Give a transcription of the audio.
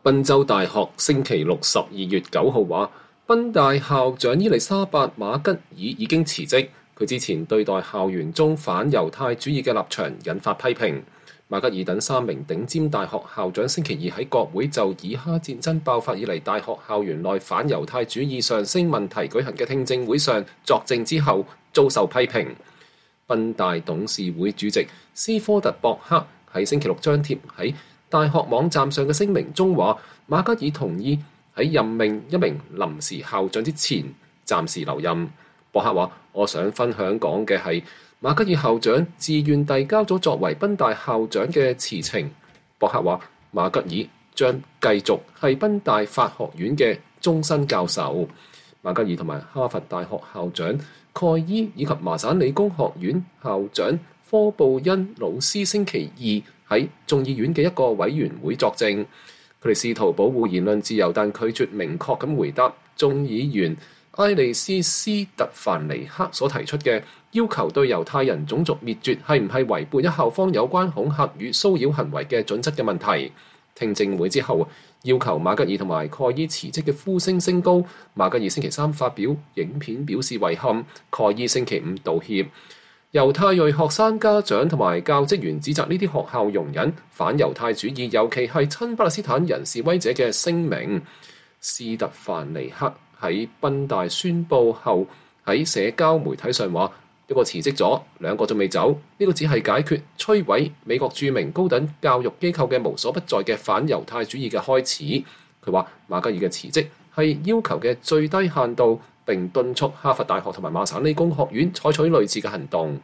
賓州大學星期六12月9號話，賓大校長伊麗莎白馬吉爾已經辭職。佢之前對待校園中反猶太主義嘅立場引發批評。馬吉爾等3名頂尖大學校長星期二喺國會就以哈戰爭爆發以嚟大學校園內反猶太主義上升問題舉行嘅聽證會上作證之後遭受批評。賓大董事會主席斯科特博克喺星期六張貼喺大學網站上嘅聲明中話，馬吉爾同意喺任命一名臨時校長之前暫時留任。博克話：我想分享講嘅係馬吉爾校長自願遞交咗作為賓大校長嘅辭呈。博克話：馬吉爾將繼續係賓大法學院嘅終身教授。馬吉爾同埋哈佛大學校長蓋伊以及麻省理工學院校長科布恩老師星期二喺眾議院嘅一個委員會作證。佢哋試圖保護言論自由，但拒絕明確咁回答眾議員埃利斯斯特凡尼克所提出嘅要求對猶太人種族滅絕係唔係違背一校方有關恐嚇與騷擾行為嘅準則嘅問題。聽證會之後，要求馬吉爾同埋蓋伊辭職嘅呼聲升高。馬吉爾星期三發表影片表示遺憾，蓋伊星期五道歉。猶太裔學生家長同埋教職員指責呢啲學校容忍反猶太主義，尤其係親巴勒斯坦人示威者嘅聲明。斯特凡尼克喺賓大宣佈後喺社交媒體上話：一個辭職咗，2個仲未走，呢個只係解決摧毀美國著名高等教育機構嘅無所不在嘅反猶太主義嘅開始。佢話馬吉爾嘅辭職係要求嘅最低限度，並敦促哈佛大學同埋麻省理工學院採取類似嘅行動。